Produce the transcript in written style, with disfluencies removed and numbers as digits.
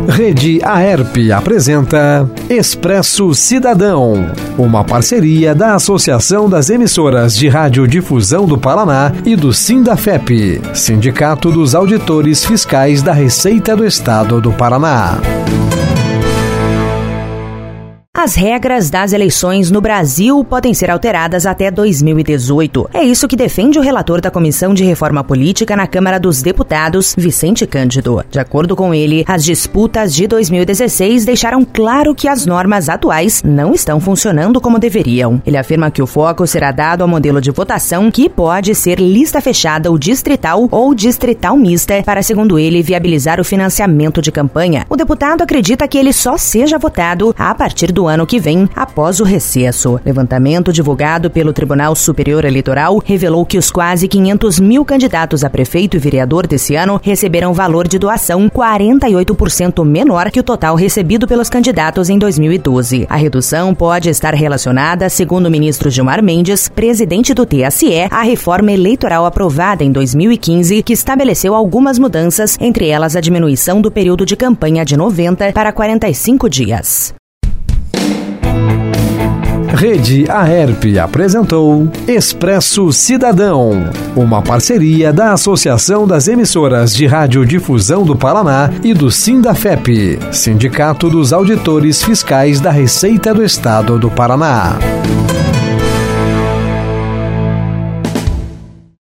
Rede Aerp apresenta Expresso Cidadão, uma parceria da Associação das Emissoras de Radiodifusão do Paraná e do Sindafep, Sindicato dos Auditores Fiscais da Receita do Estado do Paraná. As regras das eleições no Brasil podem ser alteradas até 2018. É isso que defende o relator da Comissão de Reforma Política na Câmara dos Deputados, Vicente Cândido. De acordo com ele, as disputas de 2016 deixaram claro que as normas atuais não estão funcionando como deveriam. Ele afirma que o foco será dado ao modelo de votação, que pode ser lista fechada ou distrital mista, para, segundo ele, viabilizar o financiamento de campanha. O deputado acredita que ele só seja votado a partir do ano que vem, após o recesso. Levantamento divulgado pelo Tribunal Superior Eleitoral revelou que os quase 500 mil candidatos a prefeito e vereador desse ano receberam valor de doação 48% menor que o total recebido pelos candidatos em 2012. A redução pode estar relacionada, segundo o ministro Gilmar Mendes, presidente do TSE, à reforma eleitoral aprovada em 2015, que estabeleceu algumas mudanças, entre elas a diminuição do período de campanha de 90 para 45 dias. Rede Aerp apresentou Expresso Cidadão, uma parceria da Associação das Emissoras de Radiodifusão do Paraná e do Sindafep, Sindicato dos Auditores Fiscais da Receita do Estado do Paraná.